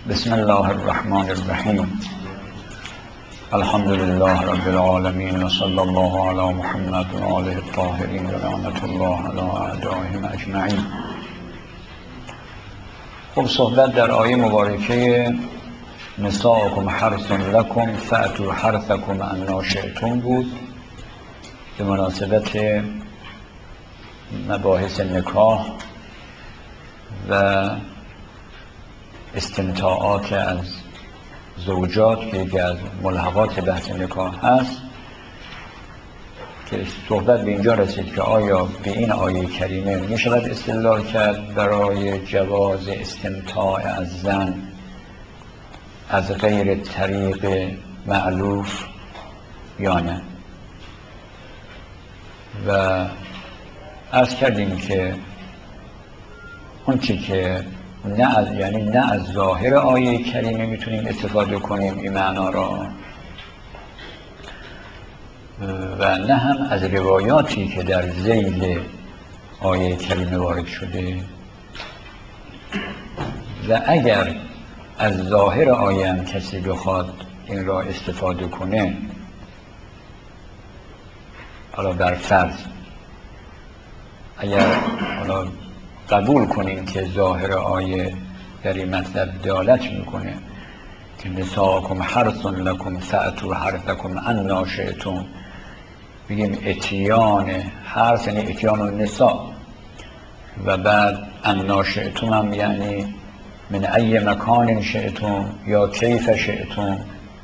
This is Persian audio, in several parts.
بسم الله الرحمن الرحیم. الحمد لله رب العالمین و صلی الله علی محمد و آله الطاهرین و لعنت الله علی اعدائهم اجمعین. خب صحبت در آیه مبارکه نساؤکم حرث لکم فأتوا حرثکم انا شئتم بود به مناسبت مباحث نکاح و استمتاعات از زوجات که یکی از ملحقات بحث نکاح هست که صحبت به اینجا رسید که آیا به این آیه کریمه می شود استدلال کرد برای جواز استمتاع از زن از غیر طریق مألوف یا نه. و عرض کردیم که اون چی که نه از ظاهر آیه کریمه میتونیم استفاده کنیم این معنا را و نه هم از روایاتی که در ذیل آیه کریمه وارد شده. و اگر از ظاهر آیه هم کسی بخواد این را استفاده کنه، حالا بر فرض اگر حالا قبول کنیم که ظاهر آیه در این مطلب دلالت میکنه که نساؤکم حرث لکم فأتوا حرثکم انا شئتم، بگیم اتیان حرث یعنی اتیان النساء و بعد انا شئتم هم یعنی من ای مکان شئتم یا کیف شئتم،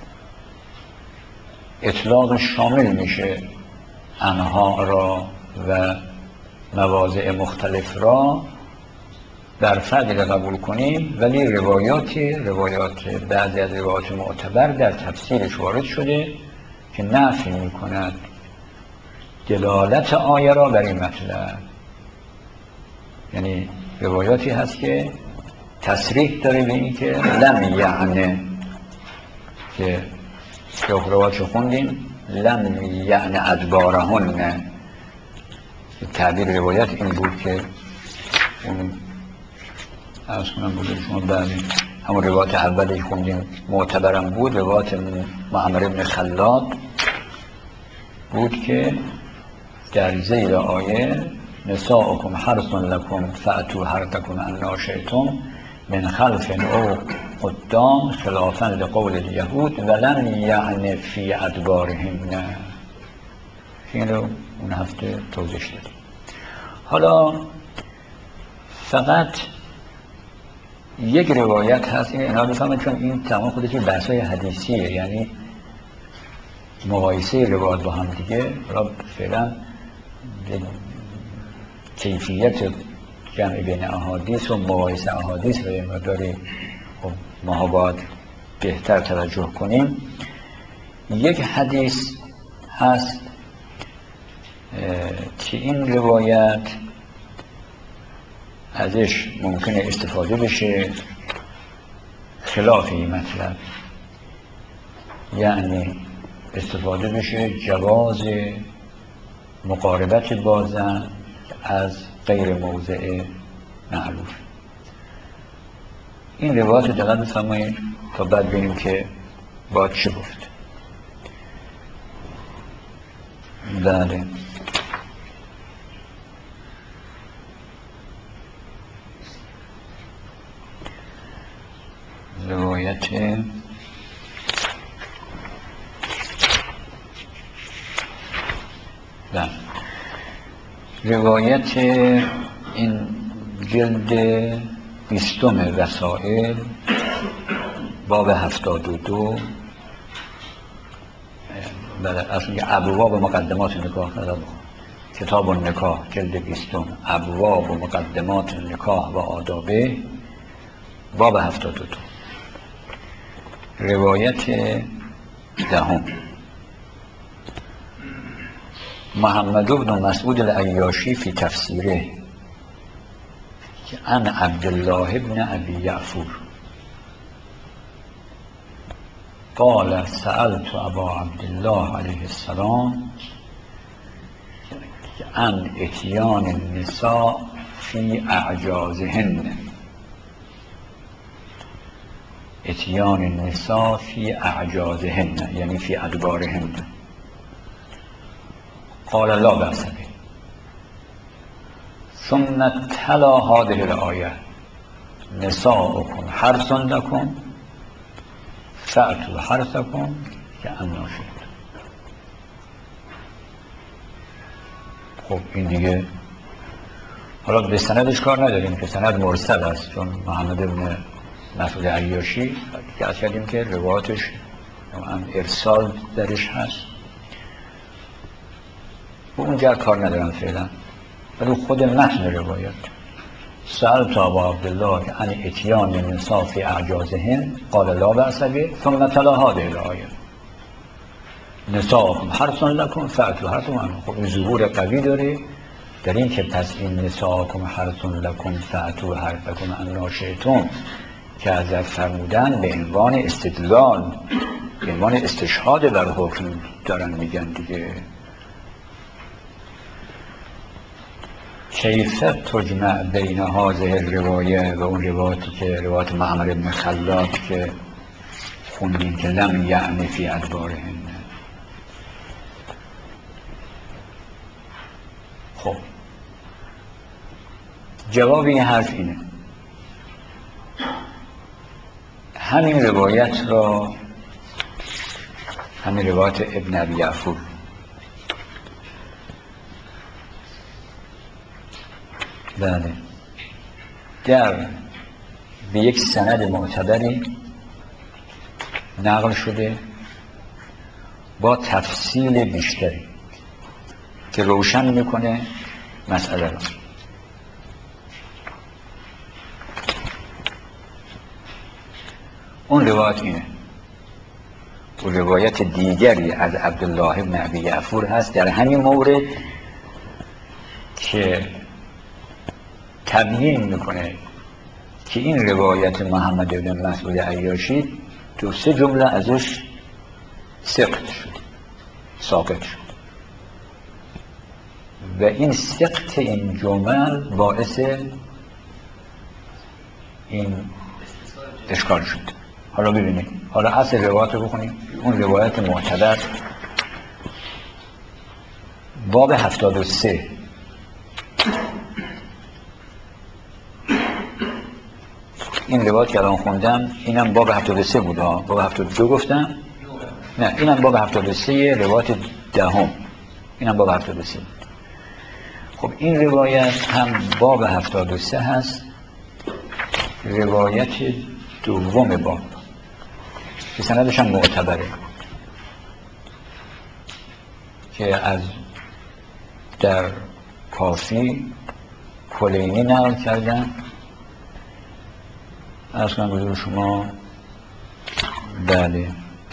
اطلاق شامل میشه انها را و مواضع مختلف را در فضل قبول کنیم، ولی بعضی از روایات معتبر در تفسیرش وارد شده که نفی میکند دلالت آیه را بر این مطلب. یعنی روایاتی هست که تصریح داره به این که لم یعنی که روایاتشو خوندیم لم یعنی ادبارهن، تعبیر روایت این بود که اون از کنم بودیم شما بعدی همون روایت اولی خوندیم معتبرم بود، روایت معمر بن خلاد بود که در ذیل آیه نساؤکم حرث لکم فأتوا حرثکم انا شئتم من خلف او قدام خلافا لقول الیهود ولن یعنی فی ادبارهم، این رو اون هفته توضیح دادیم. حالا فقط یک روایت هست، این اینا بفهمید چون این تمام خودش بحثای حدیثیه، یعنی مقایسه روایت با هم دیگه را فعلا کیفیت جمع بین احادیث و مقایسه احادیث رو یه مقداری ما باید بهتر توجه کنیم. یک حدیث هست که این روایت ازش ممکنه استفاده بشه خلاف این مطلب، یعنی استفاده بشه جواز مقاربت با زن از غیر موضع معلوف. این روایت دقیق بفرمایید تا بعد ببینیم که باید چه گفت. بله، روایت این جلد 20 وسائل باب 72 اصلا ابواب مقدمات نکاح، کتاب النکاح جلد 20 ابواب و مقدمات نکاح و آدابه باب 72 روایت 10 محمد بن مسعود العیاشی فی تفسیره عن عبدالله بن ابی یعفور قال سألت ابا عبدالله علیه السلام عن اتیان النساء فی اعجازهن اتیان النساء فی اعجازهن، یعنی فی ادبارهن. قال لا بأس به. ثم تلا هذه الآیه نساؤکم حرث لکم فأتوا حرثکم کأنما شئتم. خب این دیگه حالا به سندش کار نداریم که سند مرسل است، چون محمد بن مسعود عیاشی که از کردیم که روایاتش ارسال درش هست، و اونجا کار ندارم فعلا. ولی خود متن روایت سألت ابا عبدالله عن اتیان النساء فی اعجازهن قال لا بأس به ثم تلا هذه الآیه نساؤکم حرث لکم فأتوا حرثکم. خب ظهور قوی داره در این که پس این نساؤکم حرث لکم فأتوا حرثکم ان شئتم که از فرمودن به عنوان استدلال، به عنوان استشهاد بر حکم دارن میگن دیگه. کیف تجمع بین هذه الروایه و اون روایتی که روایت معمر بن خلاد که خوندیم که لم یعنی فی ادبارهن. خب جواب این حرف اینه، همین روایت را، همین روایت ابن ابی یعفور بله در به یک سند معتبری نقل شده با تفصیل بیشتری که روشن میکنه مسئله را. اون روایت اینه. و روایت دیگری از عبدالله بن ابی یعفور هست در همین مورد که تبیین میکنه که این روایت محمد بن مسعود عیاشی 2-3 جمله ازش سقط شد، ساقط شد، و این سقط این جمل باعث این اشکال شد. حالا ببینید، حالا اصل روایت رو بخونیم. اون روایت معتبر باب 73، این روایت که الان خوندم اینم باب 73 بود ها. باب 72 گفتم؟ نه، اینم باب 73 روایت دهم، اینم باب 73. خب این روایت هم باب 73 هست، روایت دوم باب که سندش هم معتبره که از در کافی کلینی نقل کردن. اصلا بزرگ شما بله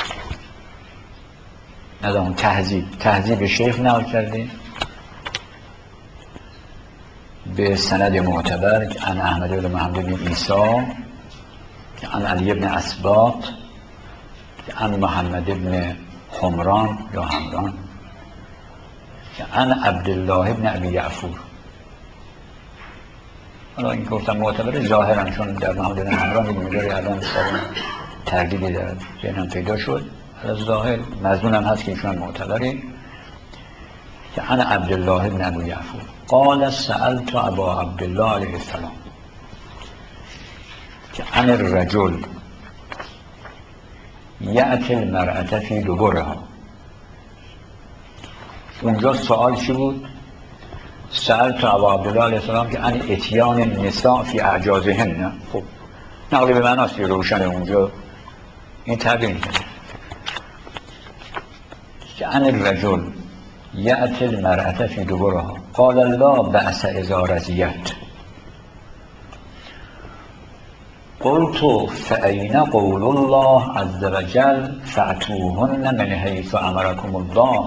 ندارم تهذیب شیخ نقل کرده به سند معتبر عن احمد بن محمد بن عیسی، عن علی بن اسباط، عن محمد بن حمران یا حمران، عن عبدالله بن ابی یعفور. حالا این که گفتم معتبر ظاهرا، چون در محمد بن حمران این مداری الان تردیدی در ذهنم پیدا شد، از ظاهر مضمونم هست که ایشون معتبره که عن عبدالله بن ابی یعفور قال سألت ابا عبدالله علیه السلام که عن الرجل یأتی المرأة فی دبرها. اونجا سوال چی بود؟ سألت ابا عبدالله علیه السلام که عن اتیان النساء فی اعجازهن. خب نقلی به معناست روشن اونجا این تعبیر کرد که عن الرجل یأتی المرأة فی دبرها قال لا بأس اذا رضیت. قلت فأین قول الله عز وجل فأتوهن من حیث امرکم الله.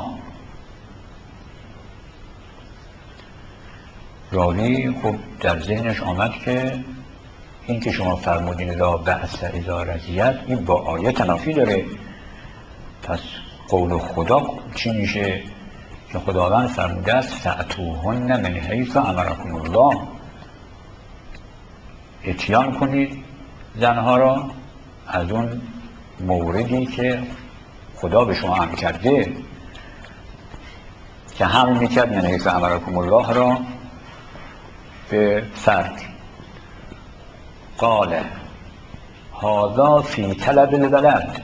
راوی خب در ذهنش آمد که این که شما فرمودین لا بأس اذا رضیت، این با آیه تنافی داره، پس قول خدا چی میشه که خداوند فرموده است فأتوهن من حیث امرکم الله، اتیان کنید زنها را از اون موردی که خدا به شما امر کرده که هم میکرد من حیث امرکم الله را به فرد. قال هذا فی طلب الولد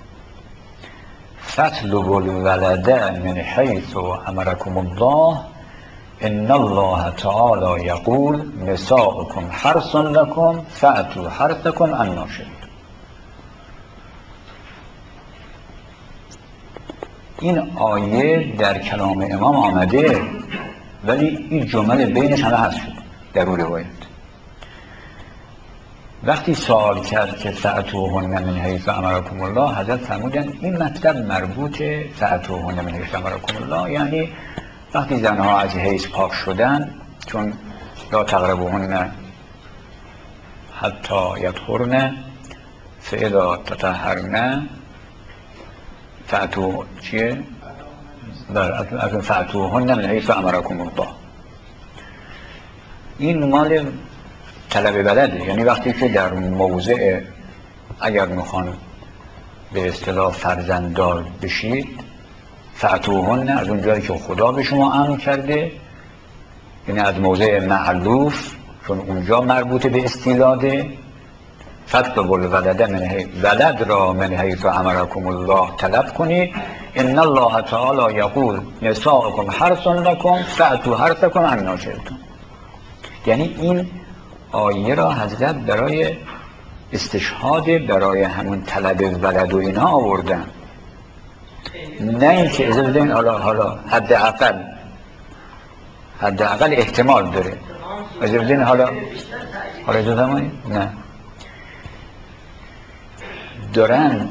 فاطلبوا الولد من حیث امرکم الله ان الله تعالی یقول نساؤکم حرث لکم فأتوا حرثکم أنی شئتم. این آیه در کلام امام آمده ولی این جمله بینش همه هست شد در اون روایت. وقتی سوال کرد که فأتوهن من حیث امرکم الله، حضرت فرمودن این مطلب مربوط فأتوهن من حیث امرکم الله، یعنی وقتی زنها از حیض پاک شدن، چون لا تقربوهن حتی یطهرن فاذا تطهرن فأتو چیه؟ فأتوهن من حیث امرکم الله. این مال طلب بلده، یعنی وقتی که در موضع اگر میخوان به اصطلاح فرزنددار بشید، فأتوهن از اون جایی که خدا به شما امر کرده، یعنی از موضع معلوف، چون اونجا مربوط به استیلاده، فاطلبوا الولد من حیث، ولد را من حیث امرکم الله طلب کنید. ان الله تعالی یقول نساؤکم حرث لکم فأتوا حرثکم أنی شئتم. یعنی این آیه را حضرت برای استشهاد برای همون طلب ولد و اینا آوردن، نه اینکه اجازه بدین حالا حداقل احتمال داره، اجازه بدین حالا اجازه دمایی؟ نه، دارن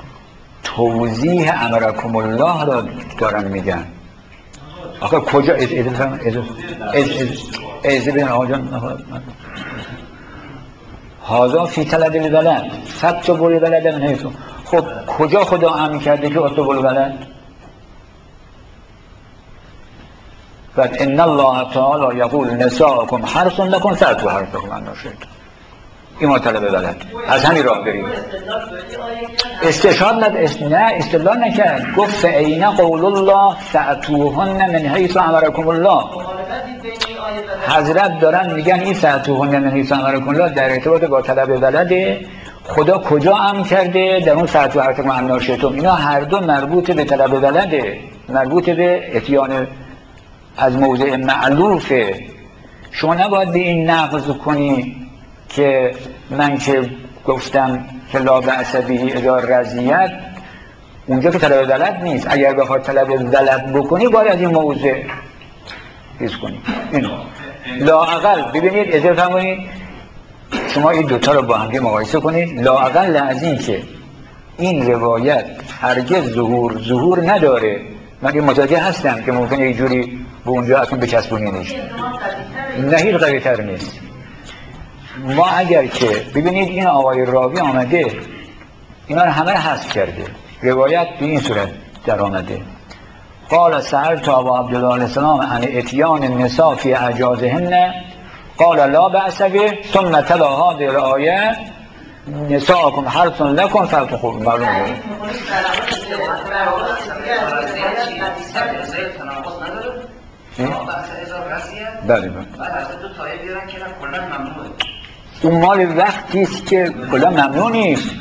توضیح امرکم الله را دارن میگن. آخه کجا اجازه بدین آقا جان، هذا فی طلب الولد فاطلبوا الولد من حیث. خب کجا خدا امر کرده که اطلبوا الولد؟ بعد ان الله تعالی یقول نساؤکم حرث لکم فأتوا حرثکم أنی شئتم. این طلب ولد، از همین راه بریم. استشهاد نه، استدلال نکرد، گفت فأین قول الله فأتوهن من حیث امرکم الله. حضرت دارن میگن این فأتوهن من حیث امرکم الله در ارتباط با طلب ولده خدا کجا امر کرده؟ در اون فأتوا حرثکم أنی شئتم. اینا هر دو مربوط به طلب ولده، مربوط به اتیان از موضع معلوفه. شما نباید به این نقض کنی که من که گفتم که لا بأس به اذا رضیت، اونجا که طلب ولد نیست. اگر بخواد طلب ولد بکنی باید از این موضع چیز کنی. اینو لااقل ببینید، اجازه فرمایید شما این دوتا رو با هم مقایسه کنید. لااقل از این که این روایت هرگز ظهور نداره، من این متوجه هستم که ممکنه یه جوری به اونجا اصلا بچسبونینش، نه هیچ قوی تر نیست. ما اگر که ببینید این آقای راوی آمده اینا رو همه رو حذف کرده، روایت به این صورت در آمده: قال سألت ابا عبدالله علیه السلام عن اتیان النساء فی اعجازهن قال لا بأس به ثم تلا هذه الآیه نساءکم حرث لکم فأتوا. معلومه بله. اون مال وقتی است که کلا ممنوع نیست،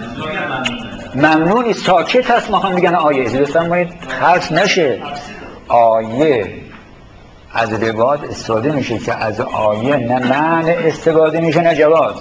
ساکت هست. ما هم میگن آیه اجازه فرمایید حرف نشه. آیه از روایت استفاده میشه که از آیه نه معنی استفاده میشه نه جواز.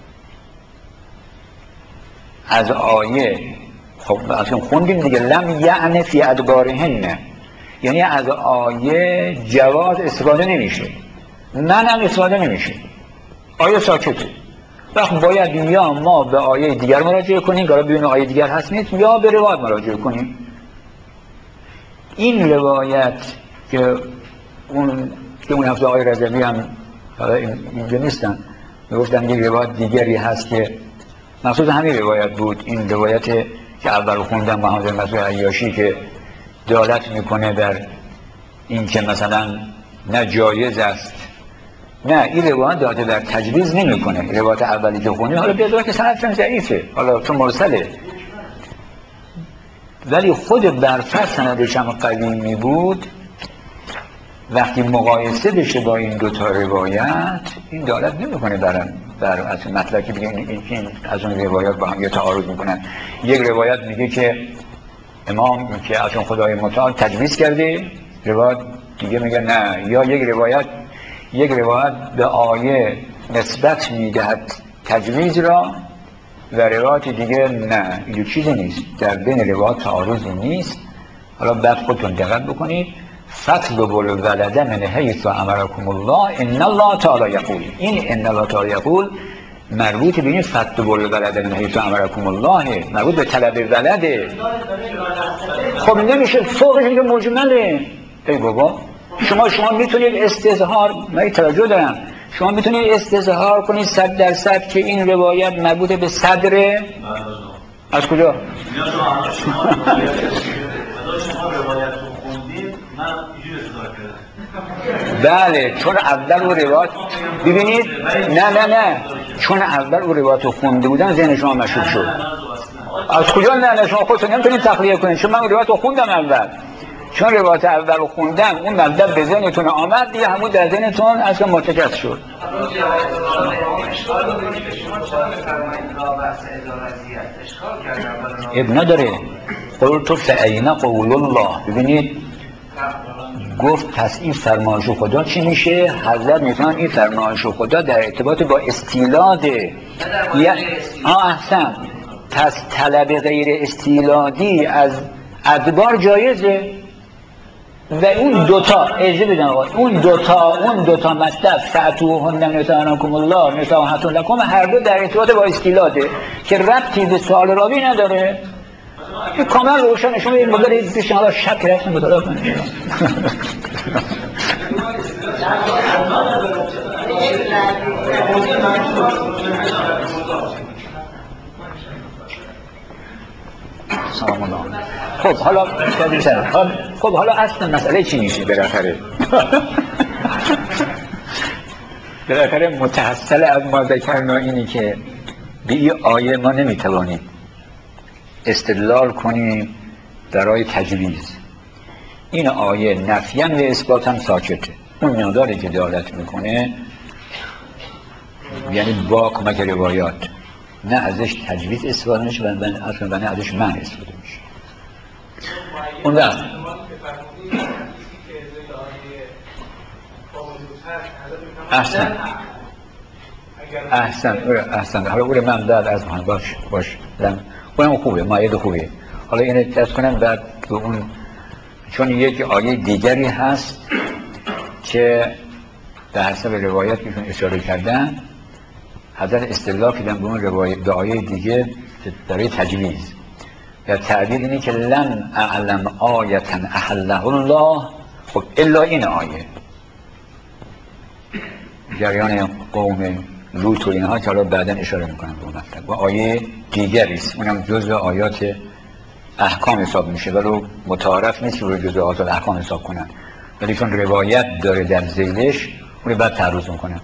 از آیه خب اصلا خوندیم دیگه، لم یعنی فی ادبارهن، یعنی از آیه جواز استفاده نمیشه، من هم استفاده نمیشه، آیه ساکته. وقت باید یا ما به آیه دیگر مراجعه کنیم که ببینیم آیه دیگر هست نیست، یا به روایت مراجعه کنیم. این روایت که اون هفته آیه رضوی هم اینجا نیستن، میگفتن یه روایت دیگری هست که مقصود همین روایت بود. این روایت که اول خوندم محمد مسعود عیاشی که دلالت میکنه در این که مثلا نه جایز است نه این روایت داده در تجویز نمیکنه. روایت اولی که خوندیم حالا بیاد که سندش ضعیفه، حالا چون مرسله، ولی خود برفر سندش هم قوی می بود. وقتی مقایسه بشه با این دوتا روایت این دالت نمیکنه بر اصل مطلب که بگه این از اون روایات با هم یه تعارض میکنن. یک روایت میگه که امام که از اون خدای متعال تجویز کرده، روایت دیگه میگه نه، یا یک روایت به آیه نسبت میدهد تجویز را و روایت دیگه نه. این چیزی نیست، در بین روایت تعارضی نیست. حالا بعد خودتون دقت بکنید. فَاطْلُبُوا الْوَلَدَ مِنْ حَیْثُ أَمَرَکُمُ اللَّه إِنَّ اللَّهَ تَعَالَى یقول. این ان الله تعالی یقول مربوط به این فَاطْلُبُوا الْوَلَدَ مِنْ حَیْثُ أَمَرَکُمُ اللَّه، مربوط به طلب ولده. خب نمیشه فوقش که مجمله. ای بابا شما میتونید استظهار، من توجه دارم، شما میتونید استظهار کنید 100% که این روایت مربوط به صدره. از کجا؟ بله چون اول اون روایت ببینید، نه چون اول اون روایت رو خونده بودن ذهن شما مشغول شد. از کجا؟ نه شما خودتون نمیتونید تخلیه کنید، چون من اون روایت رو خوندم اول، چون روایت اول رو خوندم اون مطلب به ذهنتون آمد دیگه همون در ذهنتون اصلا مرتکز شد. اب نداره. قلت فأین قول الله. ببینید گفت پس این فرمایش خدا چی میشه؟ حضرت میتونن این فرمایش خدا در ارتباط با استیلاده احسن، پس طلب غیر استیلادی از ادبار جایزه. و اون دوتا اجازه بدن اون دوتا مطلب فأتوهن نساءکم الله نساء لکم هر دو در ارتباط با استیلاده که ربطی به سوال راوی نداره. این کاملا روشن. شما این مدل پیش حالا شک رفتن مطالعه کنید. سلام الله. خب حالا اصل مسئله چی میشه بالاخره؟ بالاخره متحصل از ما ذکرنا اینی که به این آیه ما نمیتوانیم استدلال کنیم برای تجویز. این آیه نفیاً و اثباتاً ساکته. اون مقداری که دلالت میکنه یعنی با کمک روایات، نه ازش تجویز استفاده میشه و نه ازش منع استفاده میشه. اون وقت احسن حالا اون من بعد از من باش اونم خوبه، مایه خوبه. حالا اینه تست کنم بعد به اون، چون یک آیه دیگری هست که به حسب روایت که اشاره کردن حضرت استدلال کردن به اون روایت به آیه دیگه برای تجویز. یا تعبیر اینه که لم اعلم آیتا احله الله. خب الا این آیه جریان قوم لوط و اینها که حالا بعداً اشاره میکنم به اون مطلب و آیه دیگری است، اونم جزء آیات احکام حساب میشه ولو متعارف نیست رو جزء آیات احکام حساب کنن، ولی چون روایت داره در ذیلش اون بعد تعرض میکنم.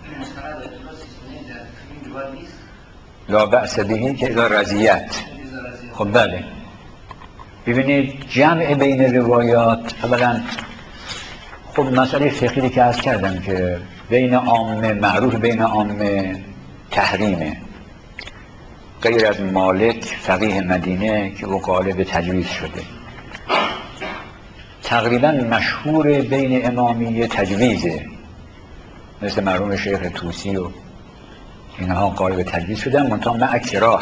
لا بأس بهی که اذا رضیت. خب بله ببینید جمع بین روایات اولا خب مسئله فقهی که عرض کردم که بین عامه معروف بین عامه تحریمه، غیر از مالک فقیه مدینه که او قائل به تجویز شده. تقریبا مشهور بین امامیه تجویزه، مثل مرحوم شیخ طوسی و اینها قائل به تجویز شدن، منتها مع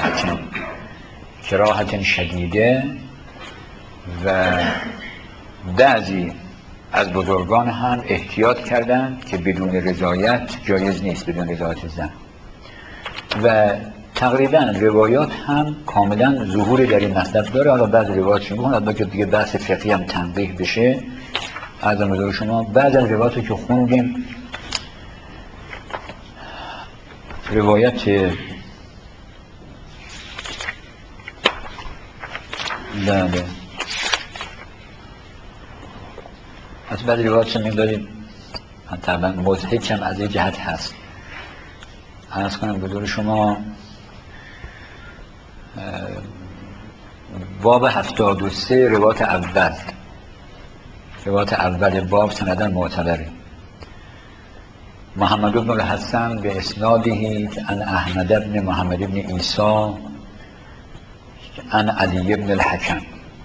کراهت شدیده و بعضی از بزرگان هم احتیاط کردن که بدون رضایت جایز نیست، بدون رضایت زن. و تقریبا روایات هم کاملا ظهور در این مطلب داره. حالا بعض روایات شما البته که دیگه بحث فقهی هم تنبیه بشه از نظر شما، بعض از روایاتی که خوندیم روایت بله از بعد روایات شما داریم طبعا مضحکم از این جهت هست. عرض کنم به دور شما باب 73 روایت اول باب سندن معتبره. محمد بن الحسن به اسنادهی که ان احمد بن محمد بن عیسی ان علی بن الحکم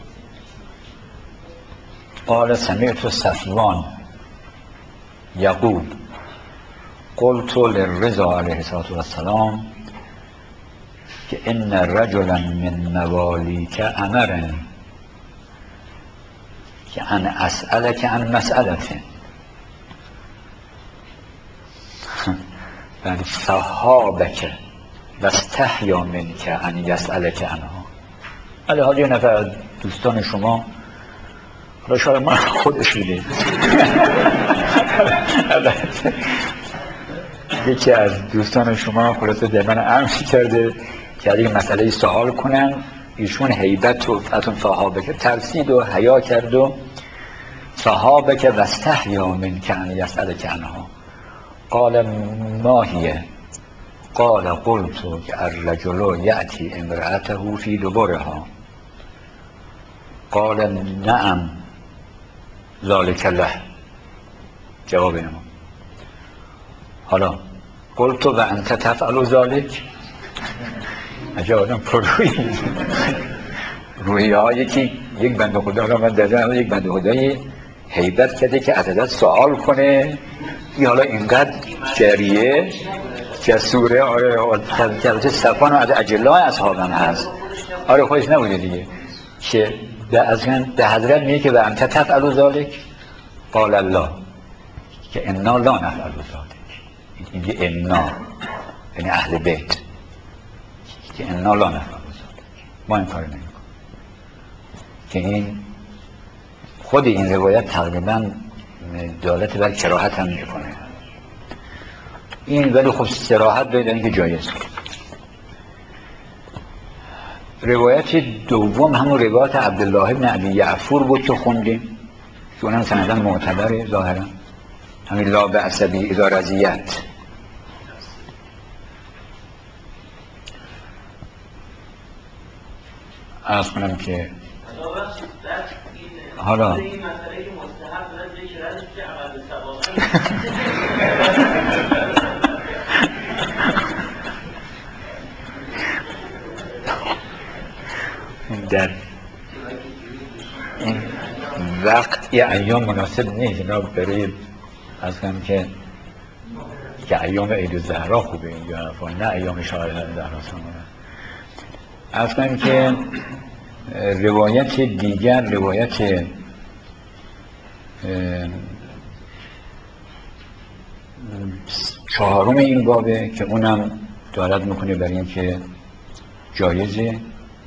قال سمعت صفوان یقول قلت للرضا علیه الصلاة والسلام که ان رجلا من موالیک امرنی که ان اسألک عن مسئلته بل صحابک و استحیا منک ان یسألک عنها. ولی حالا یه نفر دوستان شما حالا شاید من خودش میده یکی از دوستان شما خلاصه در من عرض کرده که اگه مسئله سوال کنن ایشون هیبت و فتون صحابک ترسید و حیا کرد و صحابک و استحیا منک ان یسألک عنها. قال ما هیه قال قلت که الرجل یأتی امرأته فی دبرها قال نعم ذالک له. جواب نما حالا قلت و انت تفعل ذالک. عجب آدم پر روحیه ها یک بنده خدا را من در یک بنده خدایی هیبت کرده که عدد سوال کنه ای حالا اینقدر جریه جسوره. آره که صفان و از اجلای اصحابم هست. آره خودش نبوده دیگه که به حضرت میگه که و انت تفعل ذالک قال الله که انا لا نفعل ذالک. اینجا انا یعنی اهل بیت که انا لا نفعل ذالک ما این کار نمیکنیم. که این خود این روایت تقریبا دلالت بر کراهت هم میکنه این، ولی خب صراحت بدونید که جایز. روایت دوم همون روایت عبدالله بن ابی یعفور بود که خوندیم که اونم سندن معتبره ظاهرا همین لا بأس به اذا رضیت. عرض کنم که حالا این مسئله که مستحب دارد ذکر که عمل در این وقت یه ایام مناسب نیست اینا برای از کنم که ایام عید الزهرا خوبه اینجا نه ایام شاهد زهرا سامانه. از کنم که روایت دیگر روایت چهارم این بابه که اونم دارد میکنه برای اینکه جایزه.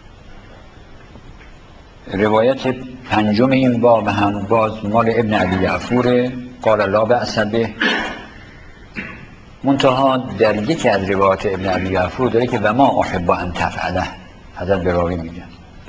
روایت پنجم این باب هم باز مال ابن ابی یعفوره قال لا بأس به. منتها در یکی از روایات ابن ابی یعفور داره که و ما احب ان تفعله حضرت براوی میگن.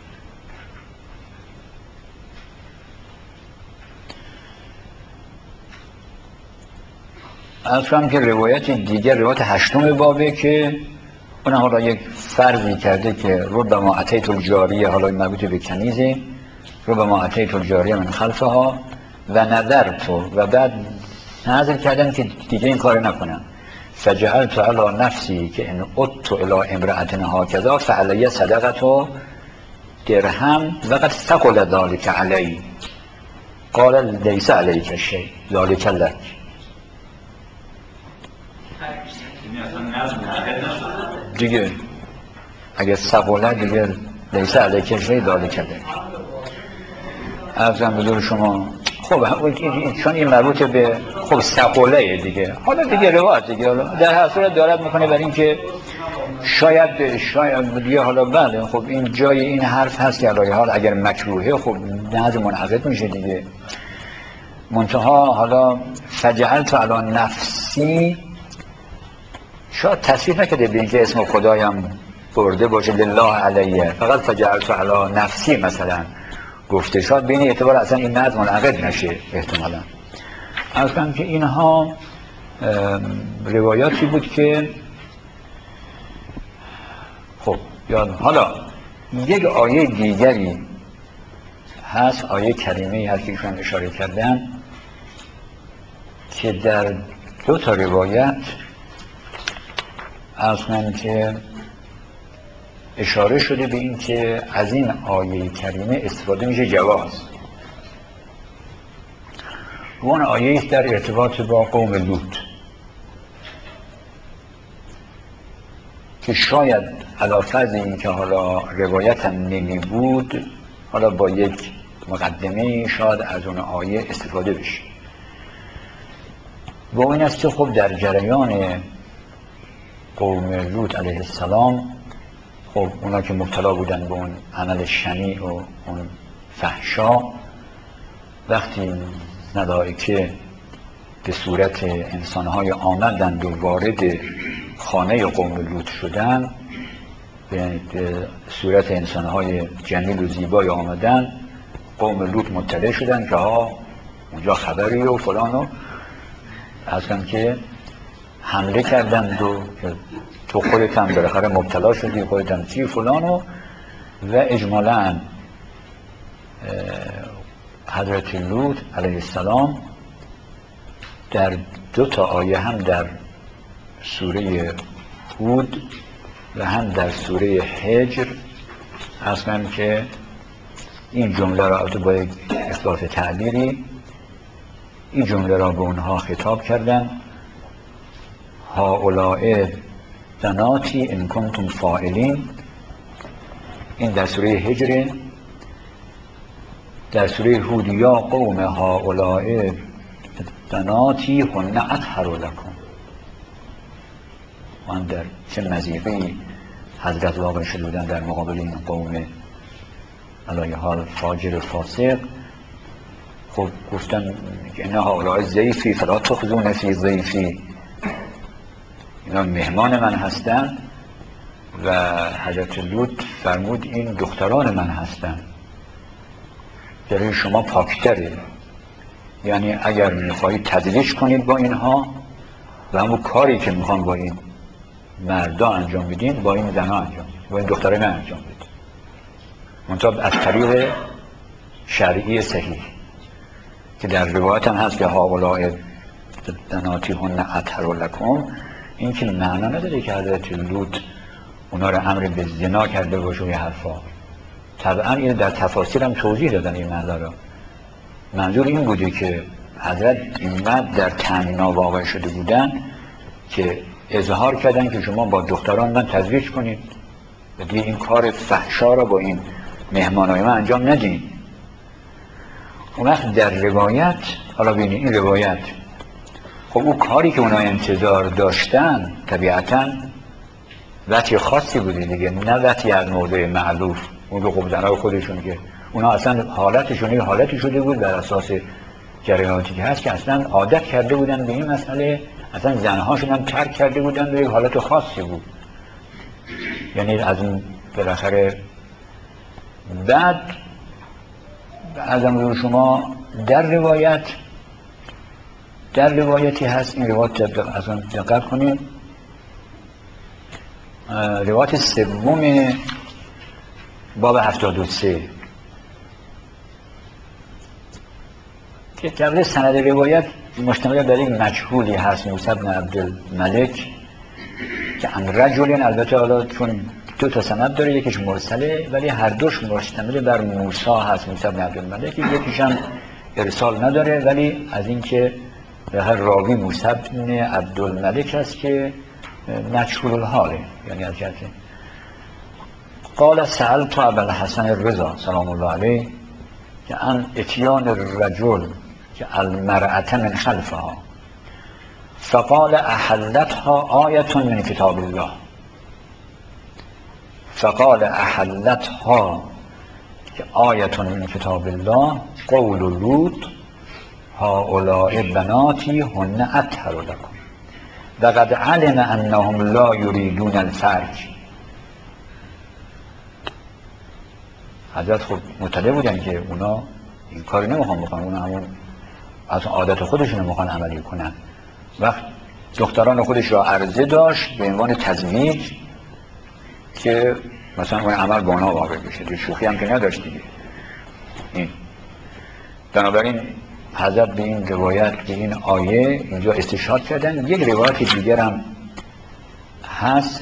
اصلا که روایت دیگر روایت هشتم بابه که اون حالا یک فرضی کرده که ربما اتیت الجاریه، حالا مربوط به کنیزه، ربما اتیت الجاریه من خلفها و نظرت و بعد نظر کردم که دیگه این کار نکنم فجعلت علی نفسی که ان عدت الی امرأة هکذا فعلی صدقة درهم وقد ثقل ذلك علی قال لیس علیک شیء ذلك لک. دیگه اگر ثقله دیگه لیس علیک شیء ذلک لک. عرضم بزرگ شما خب چون این مربوط به خب ثقله دیگه حالا دیگه روایت دیگه در هر صورت دارد میکنه برای اینکه شاید دیگه حالا بله خب این جای این حرف هست که الهی حال اگر مکروهه خب نهز منعقد میشه دیگه. منتها حالا فجعلت علی نفسی شاید تصریف نکرده به اینکه اسم خدایم برده باشه لله علیه، فقط فجعلت علی نفسی مثلا گفته، شاید بین اعتبار اصلا این نظم منعقد نشه احتمالا. اصلا که اینها روایاتی بود که خب حالا یک آیه دیگری هست، آیه کریمه هست که ایشون اشاره کردن که در دو تا روایت اصلا که اشاره شده به این که از این آیه کریمه استفاده میشه جواز. اون آیه است در ارتباط با قوم لوط که شاید علاوه این که حالا روایت هم نمی بود، حالا با یک مقدمه شاید از اون آیه استفاده بشه. و این است که خب در جریان قوم لوط علیه السلام، خب اونا که مبتلا بودن به اون عمل شنیع و اون فحشا، وقتی ملائکه به صورت انسانهای آمدند و وارد خانه قوم لوط شدن، به صورت انسانهای جمیل و زیبای آمدن، قوم لوط مطلع شدن که ها اونجا خبری و فلانو، اصلا که حمله کردند و تو خودت هم بالاخره مبتلا شدی، خودت هم چی فلانو. و اجمالاً حضرت لوط علیه السلام در دو تا آیه، هم در سوره هود و هم در سوره هجر، اصلا که این جمله را با یک اصلاف تعبیری این جمله را به اونها خطاب کردن: هؤلاء بناتی ان کنتم فاعلین. این در سوره هجر. در سوره هود: یا قوم هؤلاء بناتی هن اطهر لکم. من در چه مضیقه‌ای حضرت واقع شده بودن در مقابل این قوم علیه حال فاجر فاسق. خب گفتن اینا هؤلاء ضیفی فلا تخزون فی ضیفی، اینا مهمان من هستن. و حضرت لوط فرمود این دختران من هستن، یعنی شما پاکتره، یعنی اگر میخواهید تدریج کنید با اینها و همون کاری که میخوان با این مردا انجام بدین با این زنها انجام بدین، با این دختران من انجام بدین، منطقه از طریق شرعی صحیح که در روایت هم هست که هؤلاء بناتی هن اطهر لکم. این که معنا نداره که حضرت لوط اونا رو امر به زنا کرده باشه و یه حرفا. طبعا این در تفاسیر هم توضیح دادن این معنا رو. منظور این بوده که حضرت اینقدر در طعنینا واقع شده بودن که اظهار کردن که شما با دختران من تزویج کنید و دیگه این کار فحشا را با این مهمانای من انجام ندین. اون وقت در روایت، حالا ببینید این روایت، خب اون کاری که اونا انتظار داشتن طبیعتاً وطی خاصی بوده دیگه، نه وطی از موضع معلوف. اون رو خب زنهای خودشون که اونا اصلا حالتشون یه حالتی شده بود بر اساس جریاناتی که هست که اصلا عادت کرده بودن به این مسئله، اصلا زنهاشون هم ترک کرده بودن به یک حالت خاصی بود. یعنی از اون بالاخره بعد از امروز شما در روایتی هست، این روایت از اون دقت کنید، روایت سوم باب 73 که در سند روایت مشتمل بر یک مجهولی هست، موسی بن عبدالملک که ان رجل، البته حالا چون دو تا سند داره، یکیش مرسله ولی هر دوش مشتمل بر موسی هست، موسی بن عبدالملک، یکیش هم ارسال نداره ولی از اینکه هر راوی موسی بن عبدالملک هست که مجهول الحاله، یعنی از جهت قال سألت ابا الحسن الرضا سلام الله علیه که ان اتیان الرجل که المرأة من خلفها فقال احلتها آیة من کتاب الله، فقال احلتها که آیة من کتاب الله قول لوط هؤلاء بناتی هن اطهر لکم لقد علم انهم لا یریدون الفرج. حضرت خب مطلع بودن که اونا این کار نمیخوان بکنن، اونا همون از عادت خودشون میخوان عملی کنن. وقت دختران خودش را عرضه داشت به عنوان تزویج که مثلا اون عمل با اونها واقع بشه، شوخی هم که نداشت دیگه. این بنابراین حضرت به این روایت، به این آیه اینجا استشهاد کردن. یک روایت دیگر هم هست،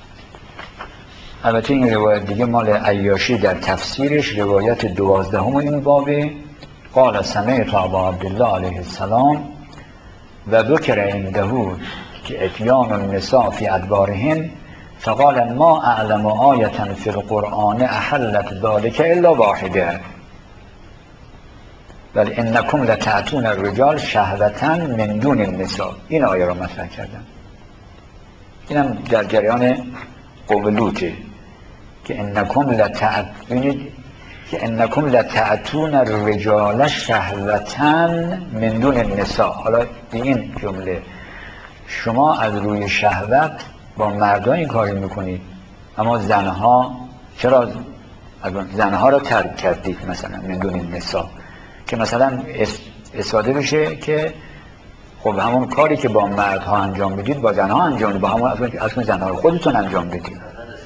البته این روایت دیگه مال عیاشی در تفسیرش، روایت 12 این بابه. قال سمعت ابا عبدالله علیه السلام و ذکر عنده که اتیان النساء فی ادبارهن فقال ما اعلم آیة فی القرآن احلت ذلك الا واحده بل انکم لتأتون الرجال شهوة من دون النساء. این آیه را مطرح کردم. اینم در جریان قوم لوطه که انکم لتأتون الرجال شهوة من دون النساء. حالا این جمله شما از روی شهوت با مردان این کاری میکنید، اما زنها چرا زنها را ترک کردید مثلا من دون النساء، که مثلا استفاده بشه که خب همون کاری که با مردها انجام بدید با زنها انجام بدید، با همون اصلا زنها خودتون انجام بدید.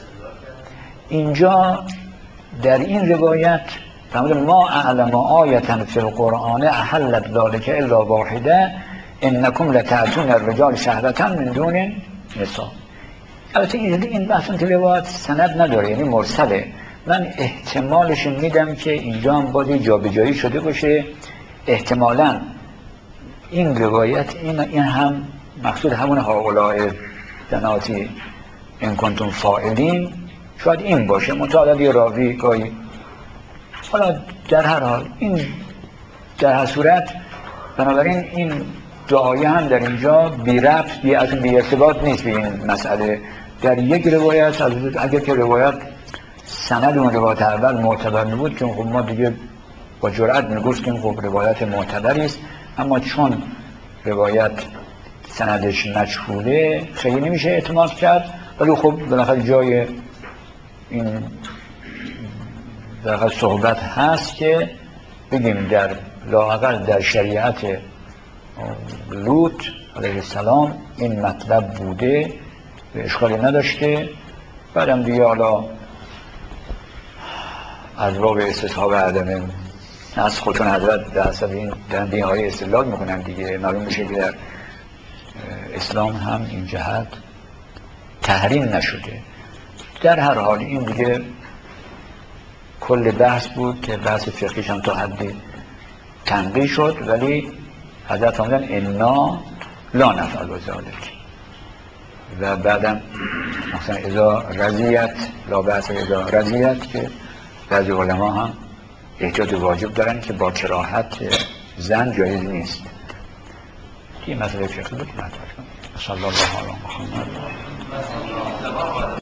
اینجا در این روایت فرموده ما اعلم آیة فی القرآن احلت ذلك الا واحده انکم لتأتون الرجال شهوة من دون نساء. البته این بحثون که روایت سند نداره، یعنی مرسله. من احتمالش میدم که اینجا هم بازی جابجایی شده باشه. احتمالاً این روایت این هم مقصود همون هؤلاء بناتی ان کنتم فاعلین شاید این باشه، متعدد راوی گاهی. حالا در هر حال این در هر صورت بنابراین این دعایه هم در اینجا بی ربط بی ارتباط نیست به این مسئله. در یک روایت اگر که روایت سند اون روایت اول معتبر نبود که خب ما دیگه با جرأت میگفتیم خب روایت معتبری است، اما چون روایت سندش مجهوله خیلی نمیشه اعتماد کرد. ولی خب بالاخره جای این در صحبت هست که بگیم در لااقل در شریعت لوط علیه السلام این مطلب بوده و اشکالی نداشته. بعدم دیگه حالا از باب استصحاب عدم از خودتون حضرت در اصل این دنده های استدلال میکنن دیگه. معلوم میشه که در اسلام هم این جهت تحریم نشده. در هر حال این دیگه کل بحث بود که بحث فقهیش هم تا حدی تنبیه شد، ولی حضرت فرمودن انا لا نفعل ذلک. و بعدم مثلا اذا رضیت لا بحث اذا رضیت که بعضی علما هم احتیاط واجب دارن که با کراهت زن جایز نیست. این مسئله فقهی بود. صلی الله علیه و محمد.